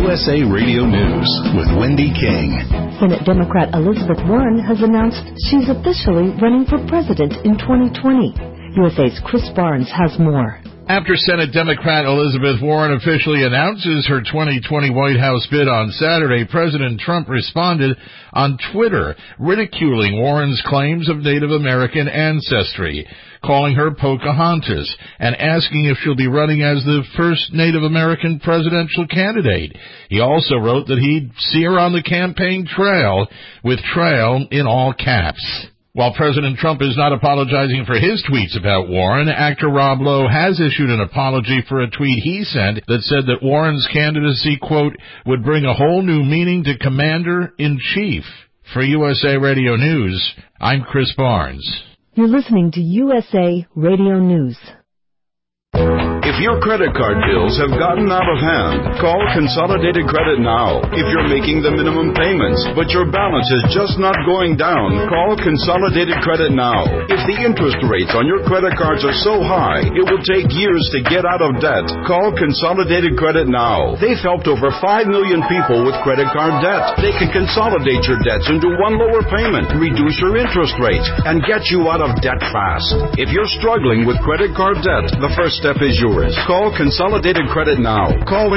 USA Radio News with Wendy King. Senate Democrat Elizabeth Warren has announced she's officially running for president in 2020. USA's Chris Barnes has more. After Senate Democrat Elizabeth Warren officially announces her 2020 White House bid on Saturday, President Trump responded on Twitter, ridiculing Warren's claims of Native American ancestry, calling her Pocahontas, and asking if she'll be running as the first Native American presidential candidate. He also wrote that he'd see her on the campaign trail, with trail in all caps. While President Trump is not apologizing for his tweets about Warren, actor Rob Lowe has issued an apology for a tweet he sent that said that Warren's candidacy, quote, would bring a whole new meaning to Commander-in-Chief. For USA Radio News, I'm Chris Barnes. You're listening to USA Radio News. If your credit card bills have gotten out of hand, call Consolidated Credit now. If you're making the minimum payments, but your balance is just not going down, call Consolidated Credit now. If the interest rates on your credit cards are so high, it will take years to get out of debt, call Consolidated Credit now. They've helped over 5 million people with credit card debt. They can consolidate your debts into one lower payment, reduce your interest rates, and get you out of debt fast. If you're struggling with credit card debt, the first step is yours. Call Consolidated Credit now. Call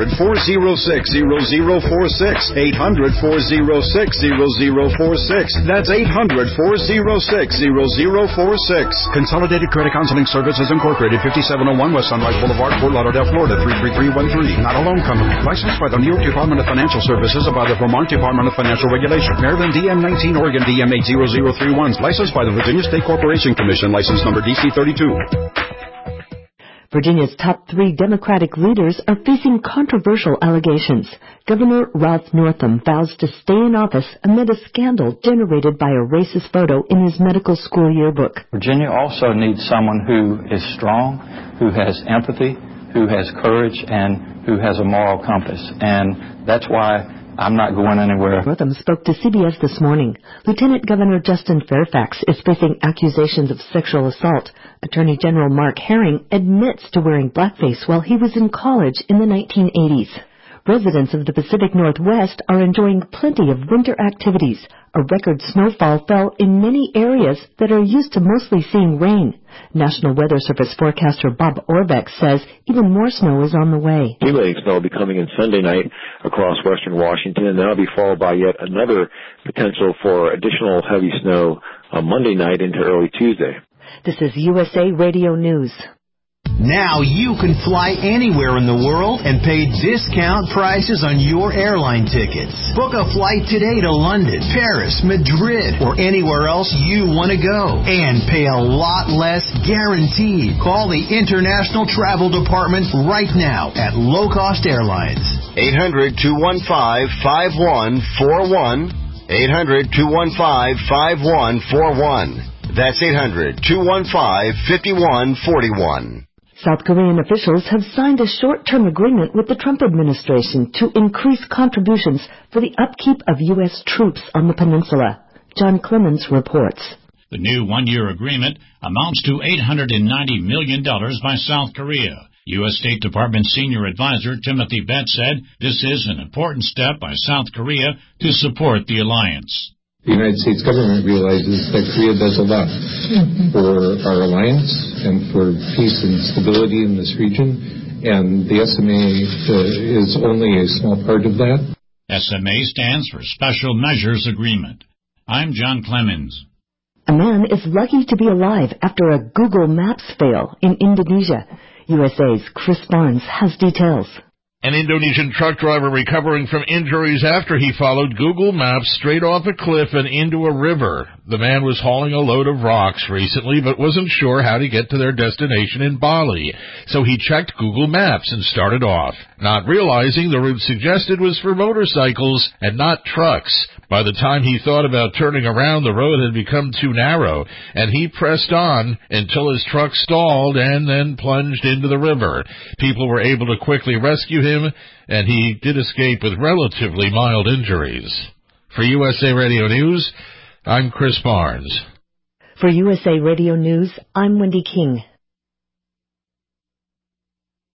800-406-0046. 800-406-0046. That's 800-406-0046. Consolidated Credit Counseling Services Incorporated, 5701 West Sunrise Boulevard, Fort Lauderdale, Florida, 33313. Not a loan company. Licensed by the New York Department of Financial Services and by the Vermont Department of Financial Regulation. Maryland DM19, Oregon DM80031. Licensed by the Virginia State Corporation Commission. License number DC32. Virginia's top 3 Democratic leaders are facing controversial allegations. Governor Ralph Northam vows to stay in office amid a scandal generated by a racist photo in his medical school yearbook. Virginia also needs someone who is strong, who has empathy, who has courage, and who has a moral compass. And that's why I'm not going anywhere. Northam spoke to CBS this morning. Lieutenant Governor Justin Fairfax is facing accusations of sexual assault. Attorney General Mark Herring admits to wearing blackface while he was in college in the 1980s. Residents of the Pacific Northwest are enjoying plenty of winter activities. A record snowfall fell in many areas that are used to mostly seeing rain. National Weather Service forecaster Bob Orbeck says even more snow is on the way. Accumulating snow will be coming in Sunday night across western Washington, and that will be followed by yet another potential for additional heavy snow on Monday night into early Tuesday. This is USA Radio News. Now you can fly anywhere in the world and pay discount prices on your airline tickets. Book a flight today to London, Paris, Madrid, or anywhere else you want to go. And pay a lot less guaranteed. Call the International Travel Department right now at Low Cost Airlines. 800-215-5141. 800-215-5141. That's 800-215-5141. South Korean officials have signed a short-term agreement with the Trump administration to increase contributions for the upkeep of U.S. troops on the peninsula. John Clemens reports. The new one-year agreement amounts to $890 million by South Korea. U.S. State Department Senior Advisor Timothy Betts said this is an important step by South Korea to support the alliance. The United States government realizes that Korea does a lot for our alliance and for peace and stability in this region, and the SMA is only a small part of that. SMA stands for Special Measures Agreement. I'm John Clemens. A man is lucky to be alive after a Google Maps fail in Indonesia. USA's Chris Barnes has details. An Indonesian truck driver recovering from injuries after he followed Google Maps straight off a cliff and into a river. The man was hauling a load of rocks recently, but wasn't sure how to get to their destination in Bali. So he checked Google Maps and started off, not realizing the route suggested was for motorcycles and not trucks. By the time he thought about turning around, the road had become too narrow, and he pressed on until his truck stalled and then plunged into the river. People were able to quickly rescue him, and he did escape with relatively mild injuries. For USA Radio News, I'm Chris Barnes. For USA Radio News, I'm Wendy King.